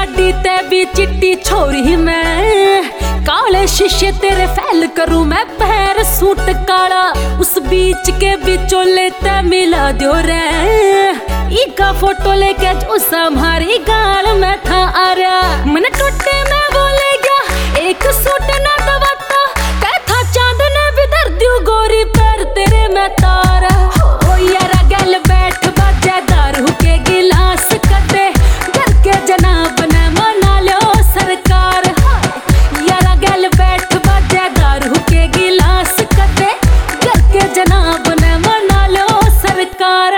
गाड़ी ते भी चिट्टी छोरी मैं, काले शीशे तेरे फैल करूं मैं, पैर सूट काला उस बीच के बिचों लेते मिला दियो रे। इका फोटो लेके जो हमारी गाल में था आ रहा, मन टूटे में बोले गया एक सूट ना दबाता, कैथा चांद ने भी दर दियो गोरी पैर तेरे में तारा। ओ यारा गल बैठ बाजा दारू के गिलास कदे, घर के जनाब ने मना लो सरकार। यारा गल बैठ बाजा दारू के गिलास कदे, घर के जनाब ने मना लो सरकार।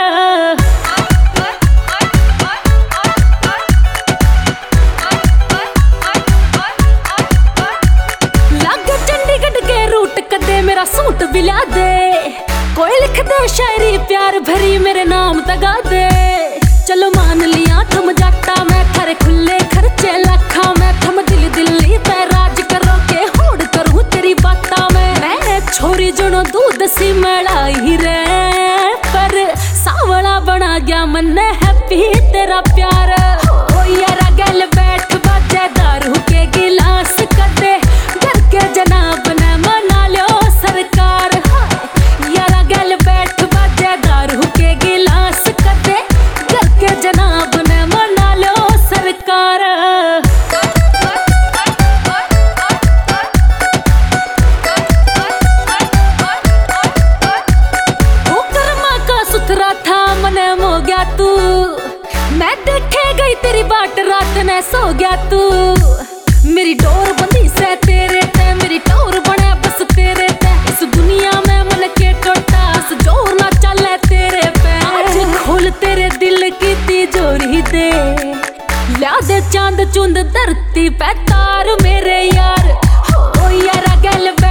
लागे चंडीगढ़ के रूट कदे मेरा सूट बिला दे, कोई लिख दे शायरी प्यार भरी मेरे नाम तगा दे। चलो मान लिया थम जाटा मैं, थारे खुले खर्चे लाखा मैं, थम दिल्ली पे राज करो के होड़ करूं तेरी बाता में। मैं छोरी जुनो दूध सी मलाई रे, पर सावला बना गया मन हैप्पी तेरा प्यार। ओ यारा गल बैठ बाजे दारू के गिलास कदे, घर के जनाब ने मना लो सरकार। यारा गल बैठ बाजे दारू के गिलास कदे, घर के जनाब ने मना लो सरकार। वो कर्मा का सुथरा था मने मो गया तू, मैं देखे गई तेरी बाट रात ने सो गया तू। मेरी डोर बंदी से तेरे ते, मेरी टोर बने बस तेरे ते, इस दुनिया में मन के टोटा बस जोर ना चले तेरे पे। आज खोल तेरे दिल की तिजोरी दे, ला दे चांद चुंद धरती पे तार मेरे यार। हो यारा गल